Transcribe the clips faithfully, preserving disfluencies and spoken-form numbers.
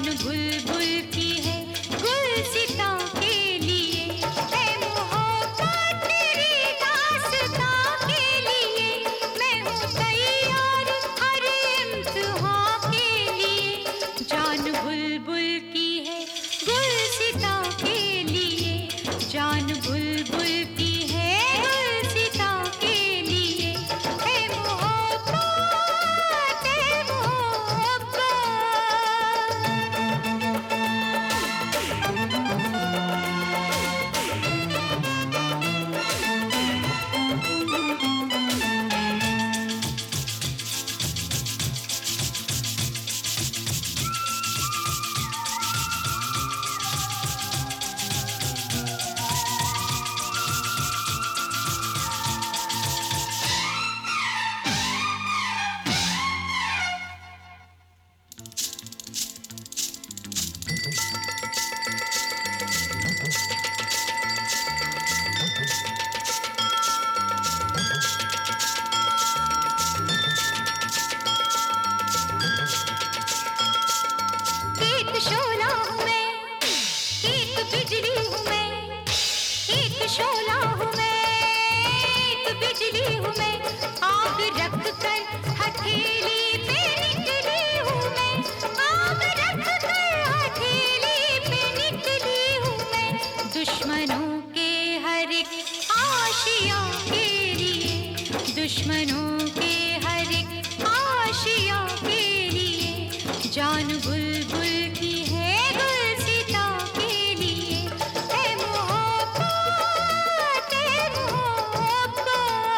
बुलबुल की है गुलसिता के लिए, है मोहब्बत तेरी दास्तां के लिए, मैं हूँ तैयार हर इम्तिहां के लिए। जान बुलबुल की है गुलसिता के लिए, जान बुलबुल की है गुलसिता के लिए, है मोहब्बत है मोहब्बत। शोला हूँ मैं, एक बिजली हूँ मैं, एक शोला हूँ मैं, एक बिजली हूँ मैं, आग रख कर हथेली पे निकली हूँ मैं, आग रख कर हथेली पे निकली हूँ मैं, दुश्मनों के हर एक आशिया के लिए, दुश्मनों के हर एक आशिया के लिए, जान बुलबुल की है गुलसिता के लिए, है मोहब्बत है मोहब्बत।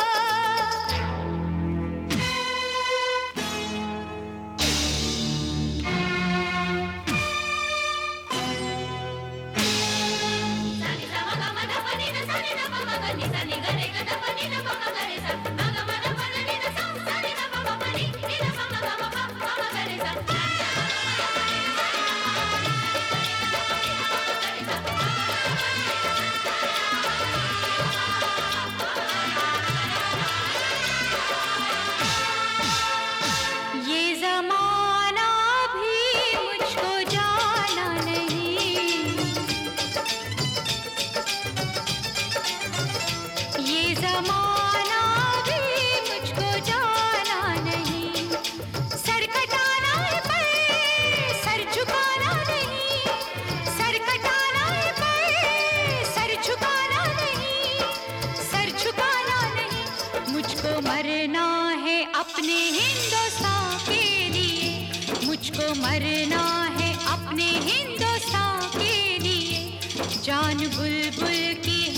ये ज़माना भी मुझको जाना नहीं, ये ज़माना भी मुझको जाना नहीं, सर कटाना है पर सर झुकाना नहीं, सर कटाना है पर सर झुकाना नहीं, सर झुकाना नहीं, मुझको मरना है अपने हिंदुस्तान के लिए, मुझको मरना है अपने हिंदुस्तान के लिए, जान बुलबुल की